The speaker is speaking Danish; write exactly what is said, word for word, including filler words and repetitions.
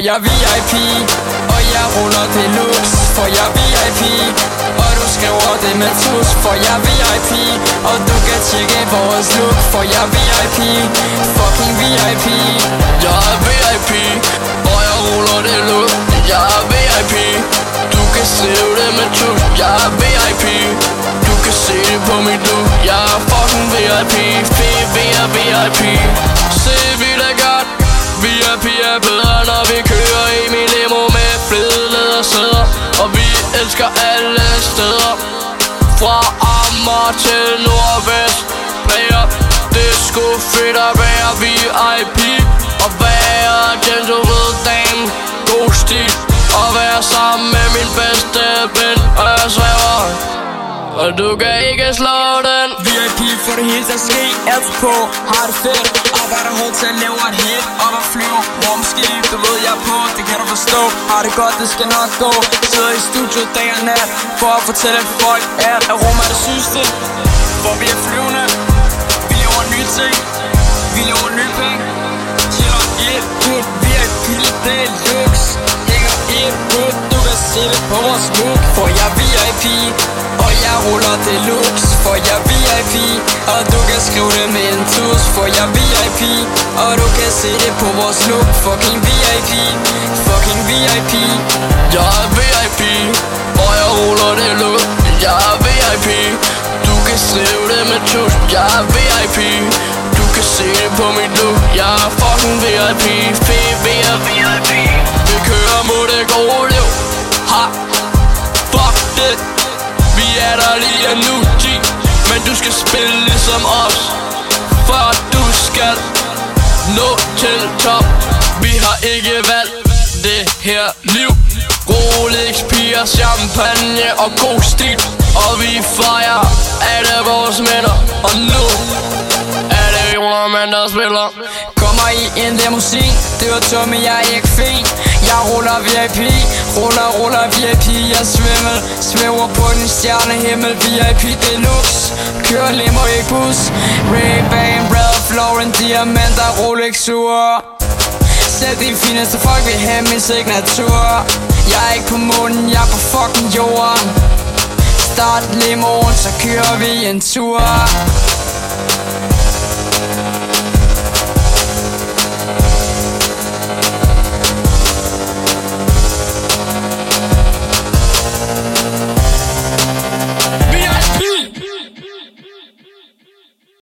jeg V I P. Og jeg ruller deluxe, for jeg V I P. Og du skriver det med tus, for jeg V I P. Og du kan tjekke vores look, for jeg V I P. Fucking V I P. Jeg er V I P, og jeg ruller det look. Jeg er V I P. Du kan skrive det med tus, jeg er V I P. Du kan se det på mit look, jeg er fucking V I P. F V er V I P. Se vi det godt, V I P er bedre, når vi kører i min limo med fede lædersæder. Og vi elsker alle steder, fra Amager til Nordvest. Player, det er sgu fedt at være V I P. Og være gentle dame, god stil. Og være sammen med min bedste ven, og jeg svæver, og du kan ikke slå den. V I P for det hele til at ske, altid på, har det fedt. Arbejder hårdt til at lave et hit, op at flyve, rumskib, det ved jeg på, det kan du forstå. Har det godt, det skal nok gå. Sidder i studiet dag og nat, for at fortælle folk, at Aroma er det sygeste. For vi er flyvende, vi laver nye ting, vi laver nye penge. Chiller et hit, V I P, det er lux. Hænger et hit, du kan se det på vores look. For jeg er V I P, og jeg ruller deluxe, for jeg er V I P. Og du kan skrive det med en tus, for jeg er V I P. Og du kan se det på vores look, fucking V I P. Fucking V I P. Jeg er V I P, og jeg ruller det look. Jeg er V I P. Du kan skrive det med tus, jeg er V I P. Du kan se det på mit look, jeg er fucking V I P. F V er V I P. Vi kører mod det gode liv. Ha, fuck det. Vi er der lige nu, G. Men du skal spille ligesom os, for du skal nå til top. Vi har ikke valgt det her liv. Rolex, piger, champagne og god stil. Og vi fejrer alle vores minder. Og nu er det Roman, der spiller. Kommer i en limousin, det var tomme, jeg er ikke fin. Jeg ruller V I P, ruller, ruller V I P. Jeg svimmel, svæver på den stjernehimmel. V I P deluxe, kører limo i bus. Ray-Ban, Ralph Lauren, diamanter, Rolex-ure. Selv de fineste folk vil have min signatur. Jeg er ikke på månen, jeg er på fucking jorden. Start limoen, så kører vi en tur.